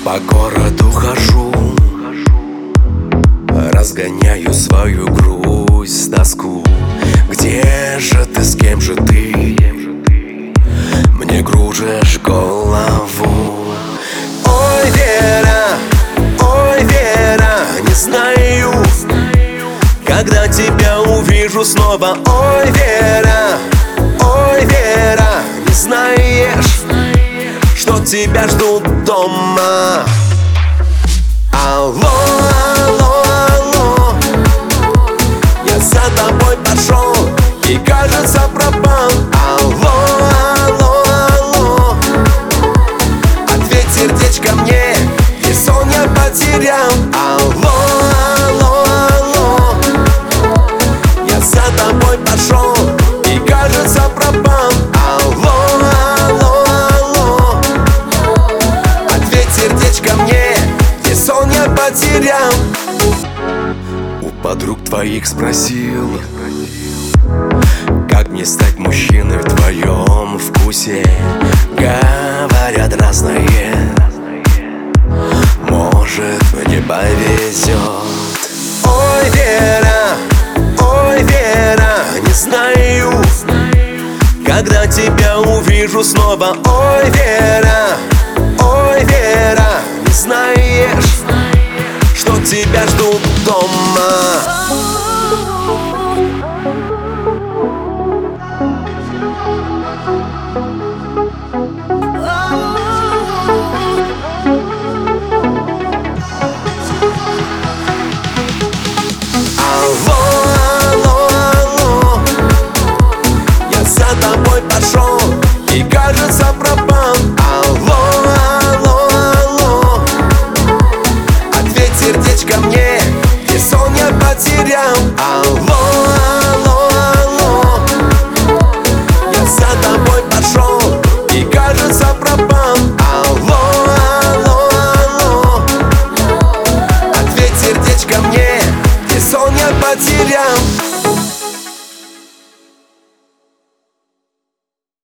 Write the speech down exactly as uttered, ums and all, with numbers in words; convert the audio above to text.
По городу хожу, разгоняю свою грусть, тоску. Где же ты, с кем же ты? Мне кружишь голову. Ой, Вера, ой, Вера, не знаю, когда тебя увижу снова. Ой, Вера, ой, Вера, не знаешь, что тебя ждут дома. Алло, алло, алло, я за тобой пошел и, кажется, пропал. Алло, алло, алло, ответь, сердечко, мне, и сон я потерял. Алло, алло, алло, я за тобой пошел и, кажется, пропал. Алло, алло, алло, ответь, сердечко, мне, и сон я потерял. У подруг твоих спросил, как мне стать мужчиной в твоем вкусе. Говорят разное, может, мне повезет. Ой, Вера, ой, Вера, не знаю, когда тебя увижу снова. Ой, Вера, ой, Вера, не знаешь, что тебя ждут дома. Алло, алло, алло, я за тобой пошел и, кажется, пропал. Алло, алло, алло, ответь, сердечко, мне, и сон я потерял.